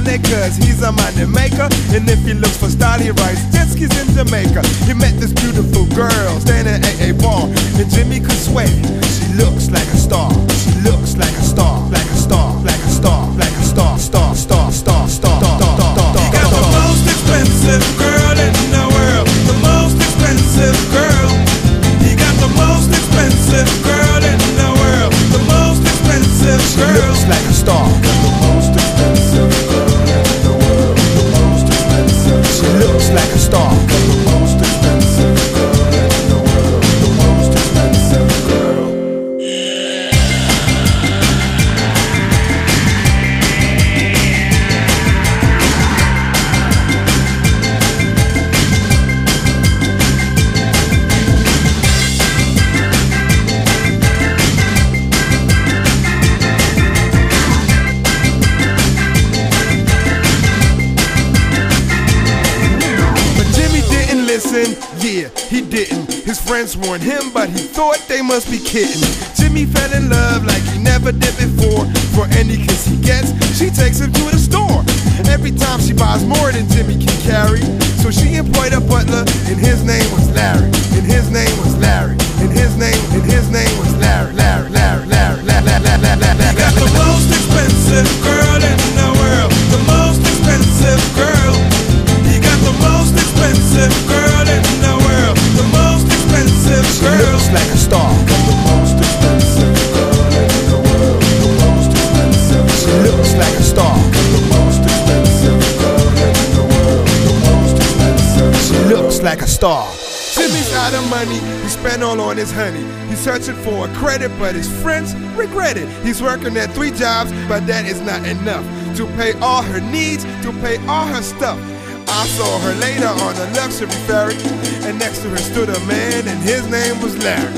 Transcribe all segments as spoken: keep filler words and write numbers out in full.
money cause he's a money maker. And if he looks for style, he rides jet skis in Jamaica. He met this beautiful girl standing at a bar, and Jimmy could swear she looks like a star. She looks like a star, like a star, like a star, like a star, star, star, star, star, star, star, star. He got the most expensive girl in the world, the most expensive girl. He got the most expensive girl in the world, the most expensive girl. She looks like a star. The most expensive girl in the world, the most expensive. She looks like a star. The most expensive girl in the world, the most expensive girl. Yeah, he didn't. His friends warned him, but he thought they must be kidding. Jimmy fell in love like he never did before. For any kiss he gets, she takes him to the store. Every time she buys more than Jimmy can carry. So she employed a butler, and his name was Larry. And his name was Larry. And his name, and his name was Larry. Larry, Larry, Larry, Larry, Larry, Larry, Larry. He got the most expensive girl in the world, the most expensive girl. He got the most expensive girl in the world, the most expensive girl. She looks like a star. The most expensive girl in the world, the most expensive. She looks like a star. The most expensive girl in the world, the most expensive. She looks like a star. Jimmy's out of money, he spent all on his honey. He's searching for a credit, but his friends regret it. He's working at three jobs, but that is not enough to pay all her needs, to pay all her stuff. I saw her later on a luxury ferry, and next to her stood a man, and his name was Larry.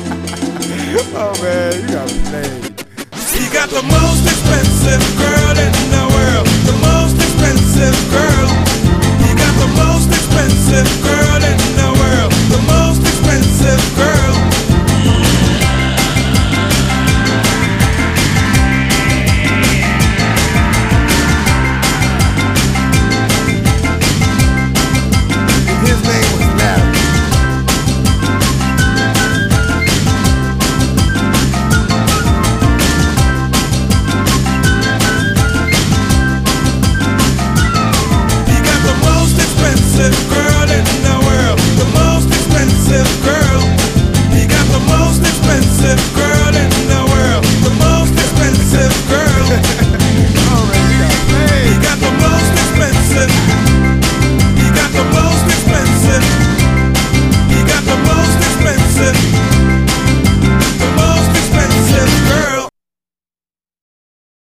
Oh man, you got me played. He got the most expensive girl in